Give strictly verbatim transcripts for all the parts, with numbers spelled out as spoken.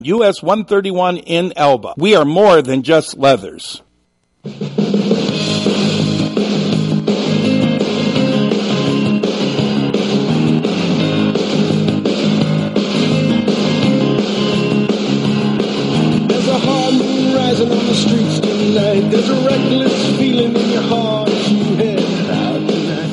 U S one thirty-one in Elba. We are more than just leathers. On the streets tonight, there's a reckless feeling in your heart as you head out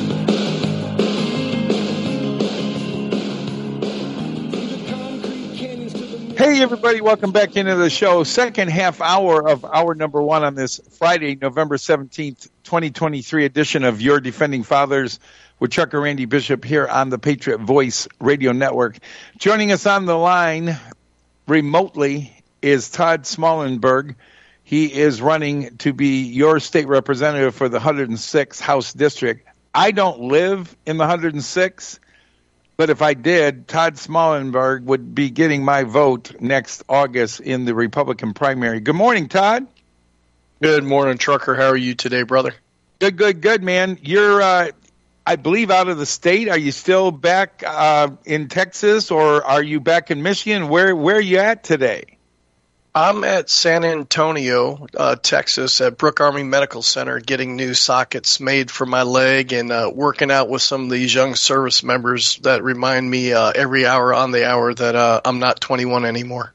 tonight. Hey everybody, welcome back into the show. Second half hour of hour number one on this Friday, November seventeenth, twenty twenty-three edition of Your Defending Fathers with Trucker Randy Bishop here on the Patriot Voice Radio Network. Joining us on the line remotely is Todd Smallenberg. He is running to be your state representative for the one hundred sixth House District. I don't live in the one hundred sixth, but if I did, Todd Smallenberg would be getting my vote next August in the Republican primary. Good morning, Todd. Good morning, Trucker. How are you today, brother? Good, good, good, man. You're, uh, I believe, out of the state. Are you still back uh, in Texas, or are you back in Michigan? Where, where are you at today? I'm at San Antonio, uh, Texas, at Brooke Army Medical Center, getting new sockets made for my leg and uh, working out with some of these young service members that remind me uh, every hour on the hour that uh, I'm not twenty-one anymore.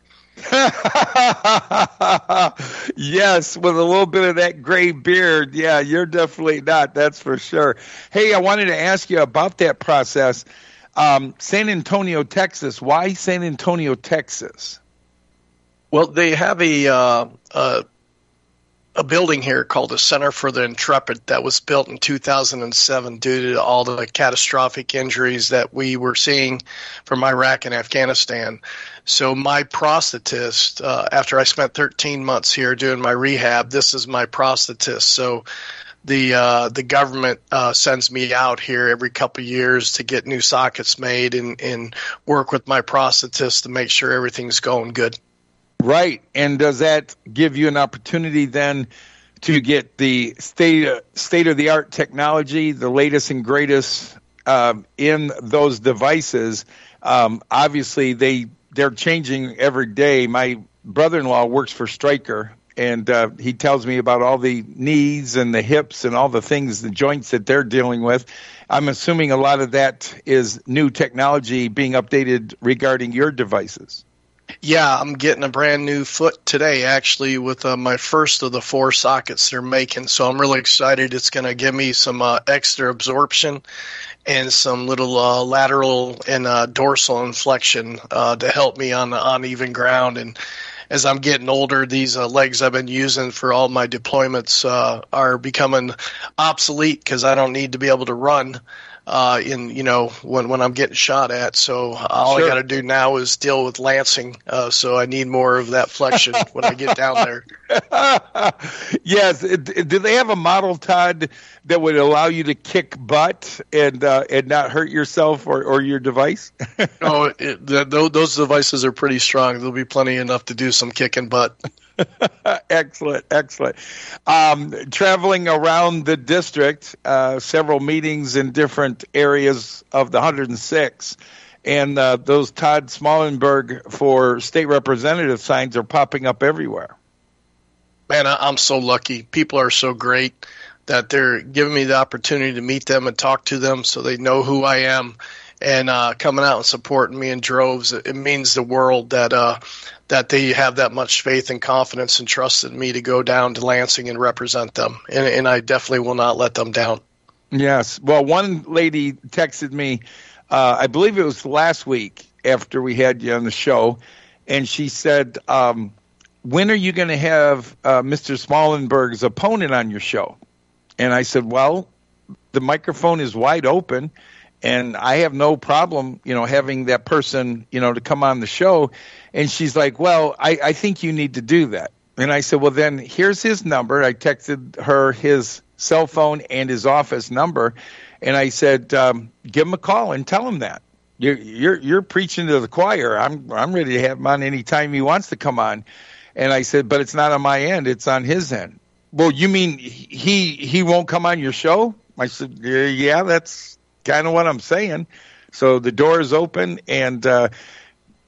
Yes, with a little bit of that gray beard. Yeah, you're definitely not. That's for sure. Hey, I wanted to ask you about that process. Um, San Antonio, Texas. Why San Antonio, Texas? Well, they have a uh, a, a building here called the Center for the Intrepid that was built in two thousand seven due to all the catastrophic injuries that we were seeing from Iraq and Afghanistan. So my prosthetist, uh, after I spent thirteen months here doing my rehab, this is my prosthetist. So the uh, the government uh, sends me out here every couple of years to get new sockets made and, and work with my prosthetist to make sure everything's going good. Right. And does that give you an opportunity then to get the state state of the art technology, the latest and greatest uh, in those devices? Um, obviously, they they're changing every day. My brother-in-law works for Stryker, and uh, he tells me about all the knees and the hips and all the things, the joints that they're dealing with. I'm assuming a lot of that is new technology being updated regarding your devices. Yeah, I'm getting a brand new foot today, actually, with uh, my first of the four sockets they're making. So I'm really excited. It's going to give me some uh, extra absorption and some little uh, lateral and uh, dorsal inflection uh, to help me on the uneven ground. And as I'm getting older, these uh, legs I've been using for all my deployments uh, are becoming obsolete because I don't need to be able to run. Uh, in you know when when I'm getting shot at, so all sure. I got to do now is deal with lancing. Uh, so I need more of that flexion when I get down there. Yes, do they have a model, Todd, that would allow you to kick butt and uh, and not hurt yourself or, or your device? Oh, it, the, those devices are pretty strong. There'll be plenty enough to do some kicking butt. Excellent, excellent. Um, traveling around the district, uh, several meetings in different areas of the one hundred six, and uh, those Todd Smallenberg for state representative signs are popping up everywhere. Man, I'm so lucky. People are so great that they're giving me the opportunity to meet them and talk to them so they know who I am. And uh, coming out and supporting me in droves, it means the world that uh, that they have that much faith and confidence and trust in me to go down to Lansing and represent them. And, and I definitely will not let them down. Yes. Well, one lady texted me, uh, I believe it was last week after we had you on the show, and she said, um, when are you going to have uh, Mister Smallenberg's opponent on your show? And I said, well, the microphone is wide open. And I have no problem, you know, having that person, you know, to come on the show. And she's like, well, I, I think you need to do that. And I said, well, then here's his number. I texted her his cell phone and his office number. And I said, um, give him a call and tell him that. You're, you're, you're preaching to the choir. I'm, I'm ready to have him on any time he wants to come on. And I said, but it's not on my end. It's on his end. Well, you mean he, he won't come on your show? I said, yeah, that's kind of what I'm saying. So the door is open, and uh,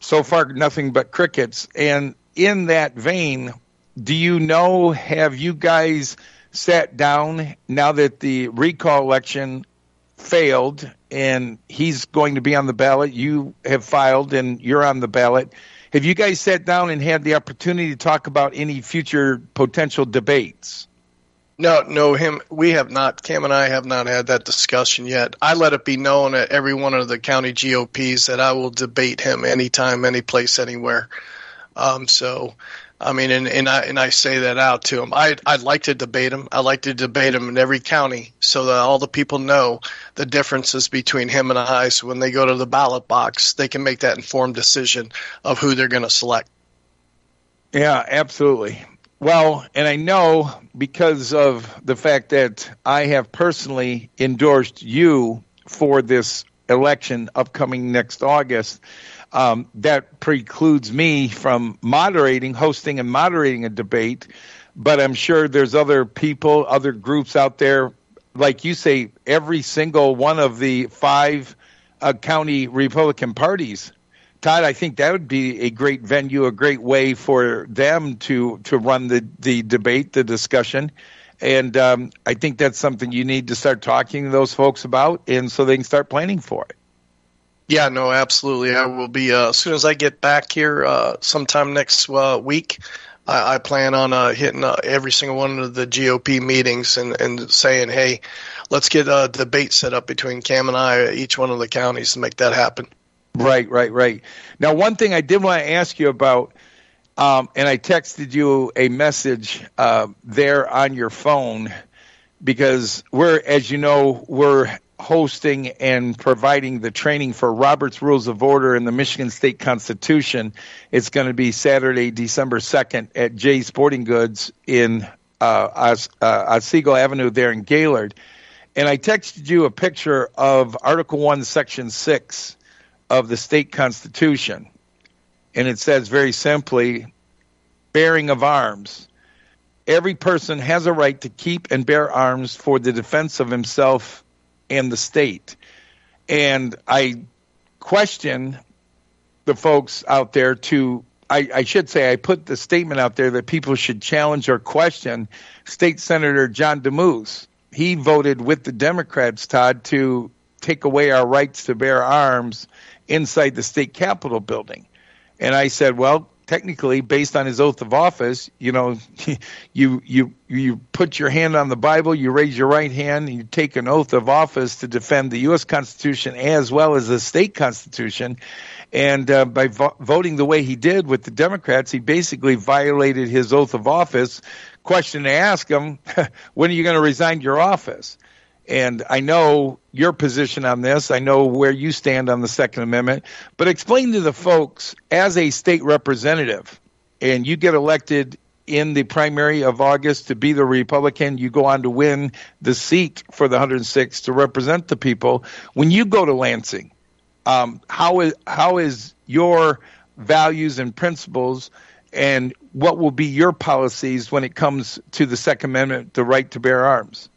so far, nothing but crickets. And in that vein, do you know, have you guys sat down now that the recall election failed and he's going to be on the ballot? You have filed and you're on the ballot. Have you guys sat down and had the opportunity to talk about any future potential debates? No, no, him. We have not. Cam and I have not had that discussion yet. I let it be known at every one of the county G O Ps that I will debate him anytime, any place, anywhere. Um, so, I mean, and, and I and I say that out to him. I I'd like to debate him. I like to debate him in every county so that all the people know the differences between him and I. So when they go to the ballot box, they can make that informed decision of who they're going to select. Yeah, absolutely. Well, and I know because of the fact that I have personally endorsed you for this election upcoming next August, um, that precludes me from moderating, hosting and moderating a debate. But I'm sure there's other people, other groups out there, like you say, every single one of the five uh, county Republican parties. Todd, I think that would be a great venue, a great way for them to, to run the, the debate, the discussion. And um, I think that's something you need to start talking to those folks about, and so they can start planning for it. Yeah, no, absolutely. I will be, uh, as soon as I get back here uh, sometime next uh, week, I, I plan on uh, hitting uh, every single one of the G O P meetings and, and saying, hey, let's get a debate set up between Cam and I, each one of the counties, to make that happen. Right, right, right. Now, one thing I did want to ask you about, um, and I texted you a message uh, there on your phone, because we're, as you know, we're hosting and providing the training for Robert's Rules of Order and the Michigan State Constitution. It's going to be Saturday, December second at Jay's Sporting Goods in uh, Os- uh, Otsego Avenue there in Gaylord. And I texted you a picture of Article one, Section six of the state constitution. And it says very simply, bearing of arms. Every person has a right to keep and bear arms for the defense of himself and the state. And I question the folks out there to, I, I should say, I put the statement out there that people should challenge or question State Senator John DeMoose. He voted with the Democrats, Todd, to take away our rights to bear arms inside the state capitol building. And I said, well, technically, based on his oath of office, you know, you you you put your hand on the Bible, you raise your right hand, and you take an oath of office to defend the U S Constitution as well as the state Constitution. And uh, by vo- voting the way he did with the Democrats, he basically violated his oath of office. Question to ask him, when are you going to resign your office? And I know your position on this. I know where you stand on the Second Amendment. But explain to the folks, as a state representative, and you get elected in the primary of August to be the Republican, you go on to win the seat for the one hundred sixth to represent the people. When you go to Lansing, um, how is how is your values and principles, and what will be your policies when it comes to the Second Amendment, the right to bear arms?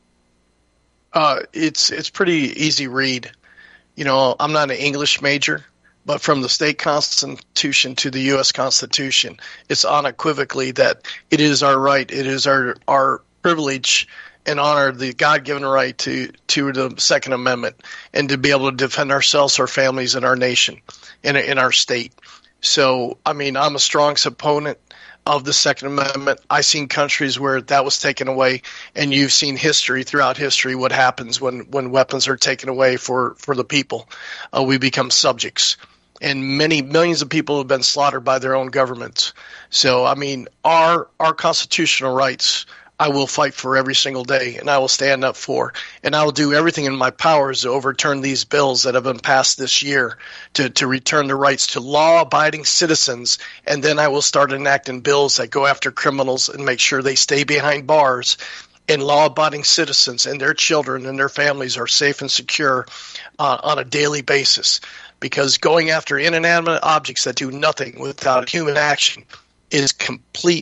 Uh, it's it's pretty easy read. You know, I'm not an English major, but from the state constitution to the U S Constitution, it's unequivocally that it is our right, it is our our privilege and honor, the God-given right to, to the Second Amendment, and to be able to defend ourselves, our families, and our nation, in in our state. So, I mean, I'm a strong opponent of the Second Amendment. I've seen countries where that was taken away, and you've seen history throughout history what happens when, when weapons are taken away for, for the people. Uh, we become subjects, and many millions of people have been slaughtered by their own governments. So, I mean, our our constitutional rights, I will fight for every single day, and I will stand up for, and I will do everything in my powers to overturn these bills that have been passed this year to, to return the rights to law-abiding citizens, and then I will start enacting bills that go after criminals and make sure they stay behind bars, and law-abiding citizens and their children and their families are safe and secure uh, on a daily basis, because going after inanimate objects that do nothing without human action is complete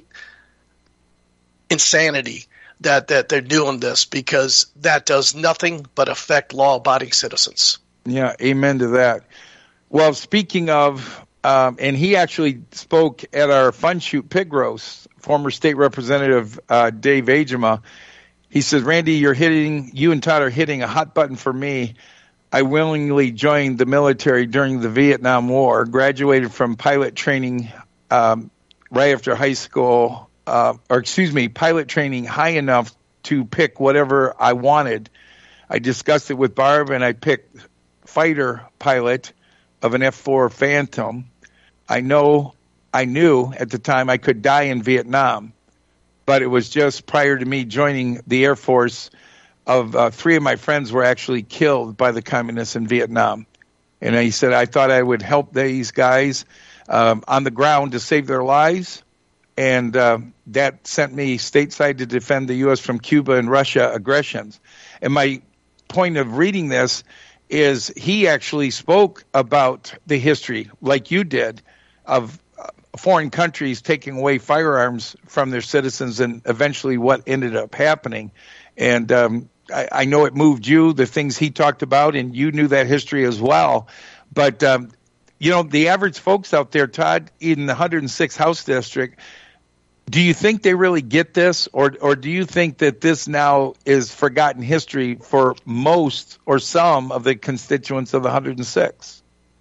insanity that, that they're doing this, because that does nothing but affect law-abiding citizens. Yeah, amen to that. Well, speaking of um, and he actually spoke at our Fun Shoot Pig Roast. Former State Representative uh, Dave Agema. He says, Randy, you're hitting, you and Todd are hitting a hot button for me. I willingly joined the military during the Vietnam War, graduated from pilot training um, right after high school, uh, or excuse me, pilot training high enough to pick whatever I wanted. I discussed it with Barb, and I picked fighter pilot of an F four Phantom. I know, I knew at the time I could die in Vietnam, but it was just prior to me joining the Air Force. Of uh, three of my friends were actually killed by the communists in Vietnam. And he said, I thought I would help these guys um, on the ground to save their lives. And uh, that sent me stateside to defend the U S from Cuba and Russia aggressions. And my point of reading this is he actually spoke about the history, like you did, of foreign countries taking away firearms from their citizens and eventually what ended up happening. And um, I, I know it moved you, the things he talked about, and you knew that history as well. But, um, you know, the average folks out there, Todd, in the one hundred sixth House District, do you think they really get this? Or, or do you think that this now is forgotten history for most or some of the constituents of the one hundred sixth?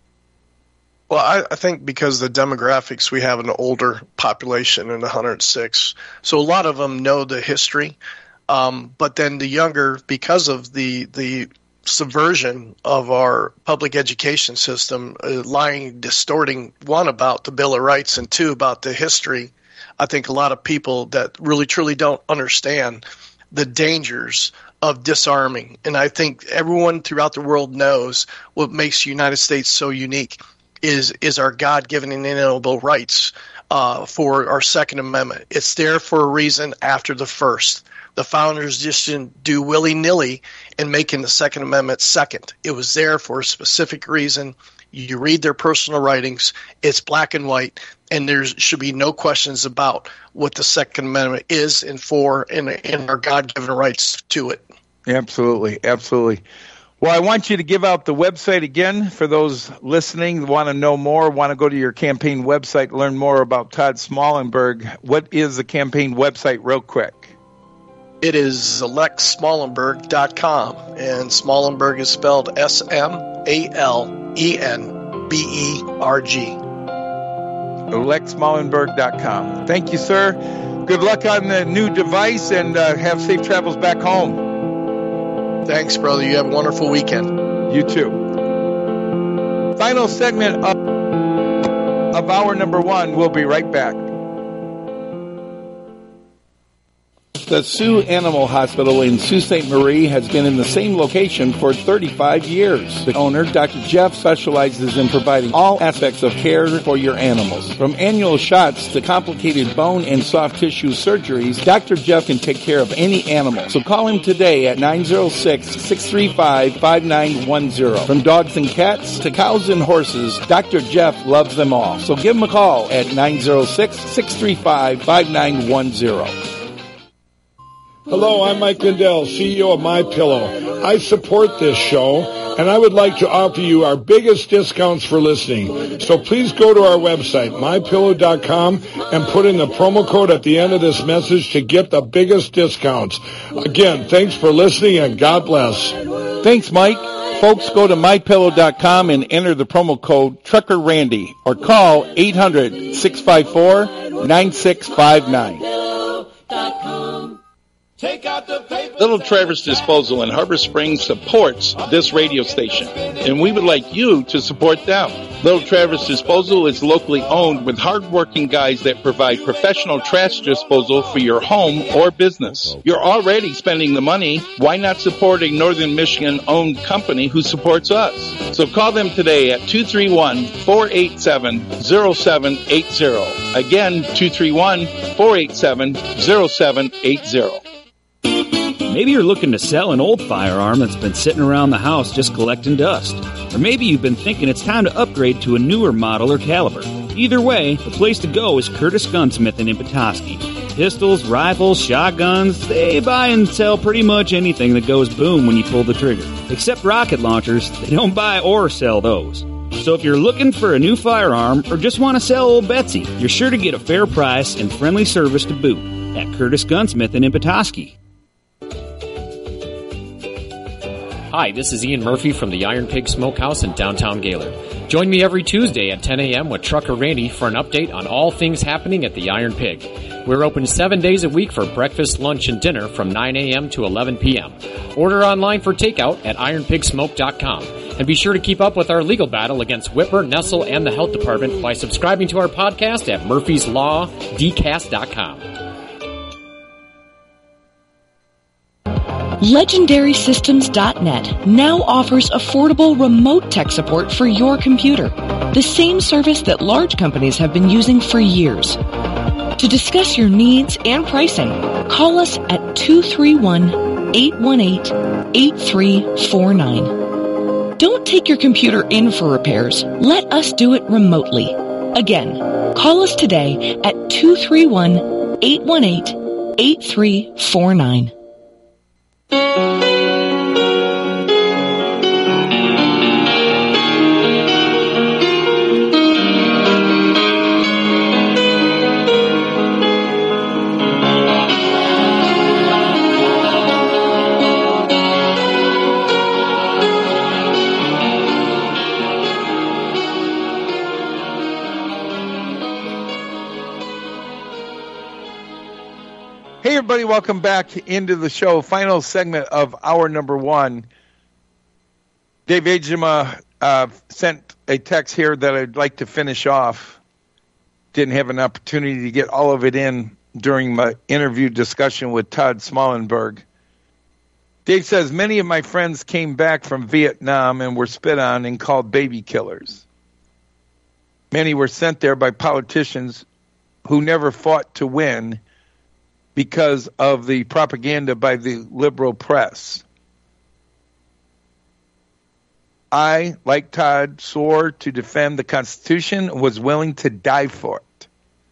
Well, I, I think because the demographics, we have an older population in the one hundred six. So a lot of them know the history. Um, but then the younger, because of the the subversion of our public education system, uh, lying, distorting, one, about the Bill of Rights, and two, about the history, I think a lot of people that really truly don't understand the dangers of disarming. And I think everyone throughout the world knows what makes the United States so unique is is our God-given and inalienable rights uh, for our Second Amendment. It's there for a reason after the First. The founders just didn't do willy-nilly in making the Second Amendment second. It was there for a specific reason. You read their personal writings, it's black and white, and there should be no questions about what the Second Amendment is and for and, and our God-given rights to it. Absolutely, absolutely. Well, I want you to give out the website again for those listening, want to know more, want to go to your campaign website, learn more about Todd Smallenberg. What is the campaign website real quick? It is elect smallenberg dot com, and Smallenberg is spelled S M A L E N B E R G. elect smallenberg dot com. Thank you, sir. Good luck on the new device, and uh, have safe travels back home. Thanks, brother. You have a wonderful weekend. You too. Final segment of, of hour number one. We'll be right back. The Sioux Animal Hospital in Sault Ste. Marie has been in the same location for thirty-five years. The owner, Doctor Jeff, specializes in providing all aspects of care for your animals. From annual shots to complicated bone and soft tissue surgeries, Doctor Jeff can take care of any animal. So call him today at nine oh six, six three five, five nine one oh. From dogs and cats to cows and horses, Doctor Jeff loves them all. So give him a call at nine oh six, six three five, five nine one oh. Hello, I'm Mike Lindell, C E O of MyPillow. I support this show, and I would like to offer you our biggest discounts for listening. So please go to our website, my pillow dot com, and put in the promo code at the end of this message to get the biggest discounts. Again, thanks for listening, and God bless. Thanks, Mike. Folks, go to my pillow dot com and enter the promo code Trucker Randy, or call eight hundred, six five four, nine six five nine. Take out the paper. Little Traverse Disposal in Harbor Springs supports this radio station, and we would like you to support them. Little Traverse Disposal is locally owned with hard-working guys that provide professional trash disposal for your home or business. You're already spending the money. Why not support a Northern Michigan-owned company who supports us? So call them today at two three one, four eight seven, zero seven eight zero. Again, two three one, four eight seven, zero seven eight zero. Maybe you're looking to sell an old firearm that's been sitting around the house just collecting dust. Or maybe you've been thinking it's time to upgrade to a newer model or caliber. Either way, the place to go is Curtis Gunsmith in Petoskey. Pistols, rifles, shotguns, they buy and sell pretty much anything that goes boom when you pull the trigger. Except rocket launchers, they don't buy or sell those. So if you're looking for a new firearm or just want to sell old Betsy, you're sure to get a fair price and friendly service to boot at Curtis Gunsmith in Petoskey. Hi, this is Ian Murphy from the Iron Pig Smokehouse in downtown Gaylord. Join me every Tuesday at ten a.m. with Trucker Randy for an update on all things happening at the Iron Pig. We're open seven days a week for breakfast, lunch, and dinner from nine a.m. to eleven p.m. Order online for takeout at iron pig smoke dot com. And be sure to keep up with our legal battle against Whipper, Nestle, and the Health Department by subscribing to our podcast at murphys law d cast dot com. Legendary Systems dot net now offers affordable remote tech support for your computer, the same service that large companies have been using for years. To discuss your needs and pricing, call us at two three one, eight one eight, eight three four nine. Don't take your computer in for repairs. Let us do it remotely. Again, call us today at two three one, eight one eight, eight three four nine. Hey, everybody, welcome back into the show. Final segment of hour number one. Dave Agema uh, sent a text here that I'd like to finish off. Didn't have an opportunity to get all of it in during my interview discussion with Todd Smallenberg. Dave says, many of my friends came back from Vietnam and were spit on and called baby killers. Many were sent there by politicians who never fought to win because of the propaganda by the liberal press. I, like Todd, swore to defend the Constitution and was willing to die for it.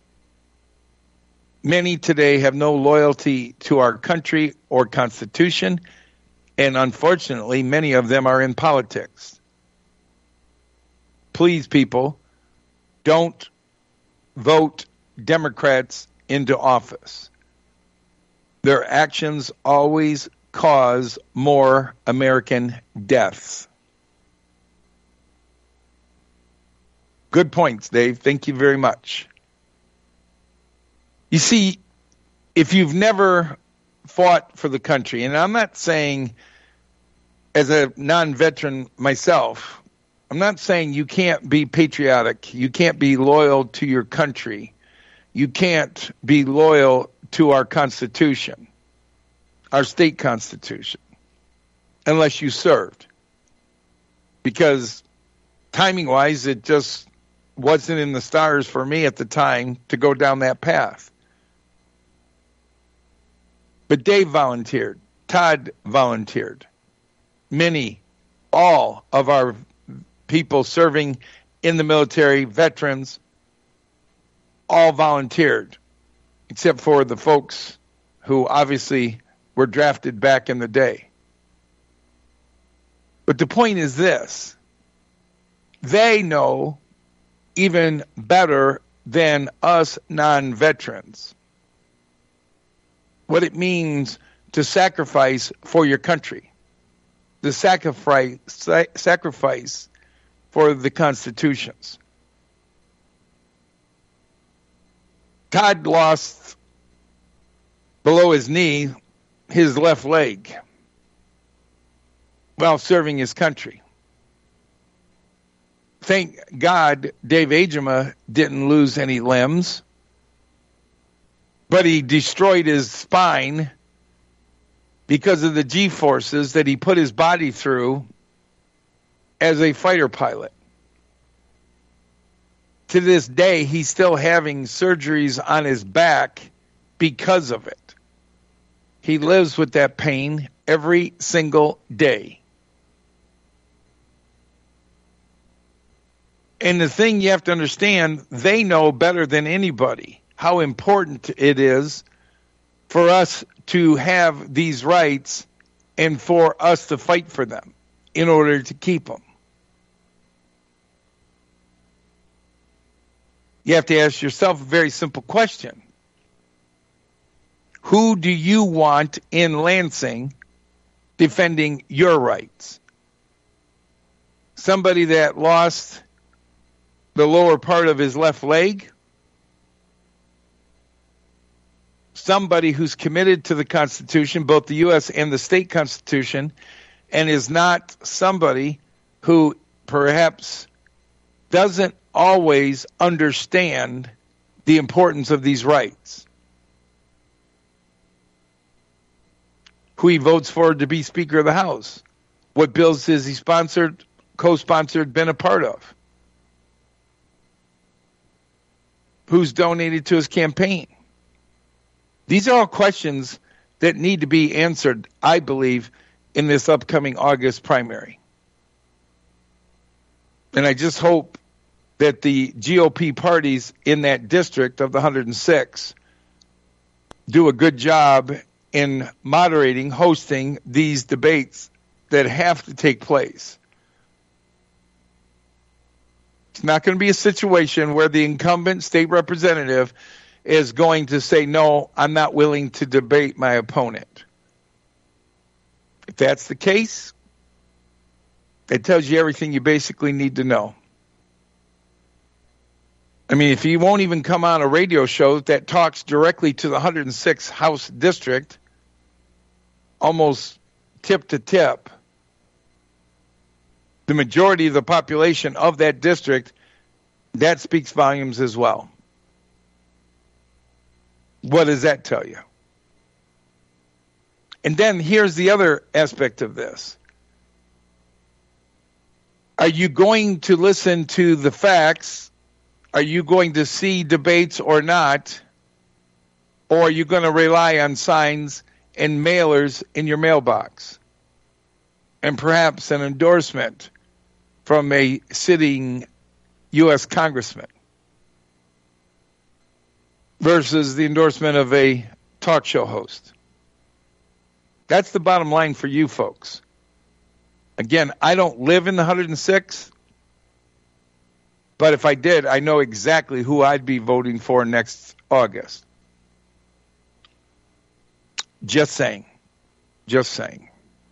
Many today have no loyalty to our country or Constitution, and unfortunately, many of them are in politics. Please, people, don't vote Democrats into office. Their actions always cause more American deaths. Good points, Dave. Thank you very much. You see, if you've never fought for the country, and I'm not saying as a non-veteran myself, I'm not saying you can't be patriotic, you can't be loyal to your country, you can't be loyal to our Constitution, our state Constitution, unless you served. Because timing-wise, it just wasn't in the stars for me at the time to go down that path. But Dave volunteered. Todd volunteered. Many, all of our people serving in the military, veterans, all volunteered, except for the folks who obviously were drafted back in the day. But the point is this. They know even better than us non-veterans what it means to sacrifice for your country, the sacrifice, sacrifice for the constitutions. Todd lost below his knee his left leg while serving his country. Thank God Dave Agema didn't lose any limbs, but he destroyed his spine because of the G-forces that he put his body through as a fighter pilot. To this day, he's still having surgeries on his back because of it. He lives with that pain every single day. And the thing you have to understand, they know better than anybody how important it is for us to have these rights and for us to fight for them in order to keep them. You have to ask yourself a very simple question. Who do you want in Lansing defending your rights? Somebody that lost the lower part of his left leg? Somebody who's committed to the Constitution, both the U S and the state Constitution, and is not somebody who perhaps doesn't always understand the importance of these rights. Who he votes for to be Speaker of the House. What bills has he sponsored, co-sponsored, been a part of? Who's donated to his campaign? These are all questions that need to be answered, I believe, in this upcoming August primary. And I just hope that the G O P parties in that district of the one hundred six do a good job in moderating, hosting these debates that have to take place. It's not going to be a situation where the incumbent state representative is going to say, no, I'm not willing to debate my opponent. If that's the case, it tells you everything you basically need to know. I mean, if he won't even come on a radio show that talks directly to the one hundred sixth House District, almost tip to tip, the majority of the population of that district, that speaks volumes as well. What does that tell you? And then here's the other aspect of this. Are you going to listen to the facts? Are you going to see debates or not? Or are you going to rely on signs and mailers in your mailbox? And perhaps an endorsement from a sitting U S congressman versus the endorsement of a talk show host. That's the bottom line for you folks. Again, I don't live in the one hundred six, but if I did, I know exactly who I'd be voting for next August. Just saying. Just saying.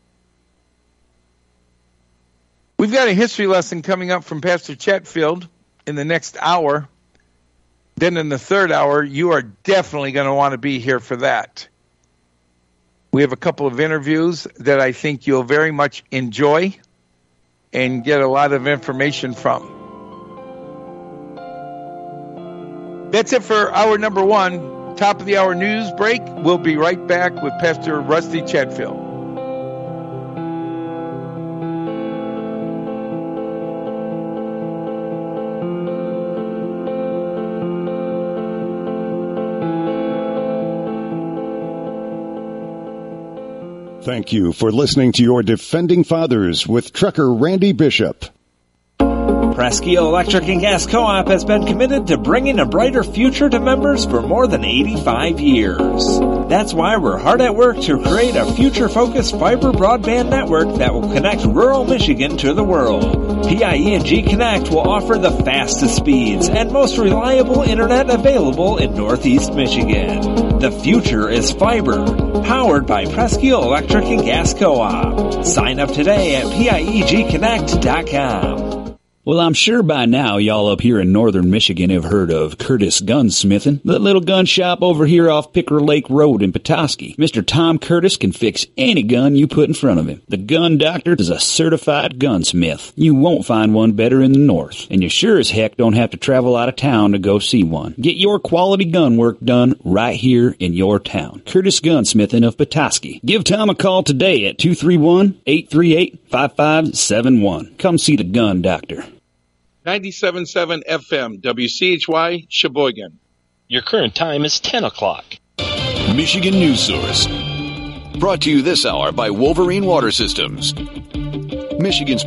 We've got a history lesson coming up from Pastor Chatfield in the next hour. Then in the third hour, you are definitely going to want to be here for that. We have a couple of interviews that I think you'll very much enjoy and get a lot of information from. That's it for hour number one. Top of the hour news break. We'll be right back with Pastor Rusty Chatfield. Thank you for listening to your Defending Fathers with Trucker Randy Bishop. Presque Electric and Gas Co-op has been committed to bringing a brighter future to members for more than eighty-five years. That's why we're hard at work to create a future-focused fiber broadband network that will connect rural Michigan to the world. P I E and G Connect will offer the fastest speeds and most reliable internet available in Northeast Michigan. The future is fiber, powered by Presque Electric and Gas Co-op. Sign up today at P I E G connect dot com. Well, I'm sure by now y'all up here in northern Michigan have heard of Curtis Gunsmithing, the little gun shop over here off Picker Lake Road in Petoskey. Mister Tom Curtis can fix any gun you put in front of him. The Gun Doctor is a certified gunsmith. You won't find one better in the north, and you sure as heck don't have to travel out of town to go see one. Get your quality gun work done right here in your town. Curtis Gunsmithing of Petoskey. Give Tom a call today at two three one, eight three eight, five five seven one. Come see the Gun Doctor. ninety-seven point seven F M, W C H Y, Sheboygan. Your current time is ten o'clock. Michigan News Source. Brought to you this hour by Wolverine Water Systems. Michigan's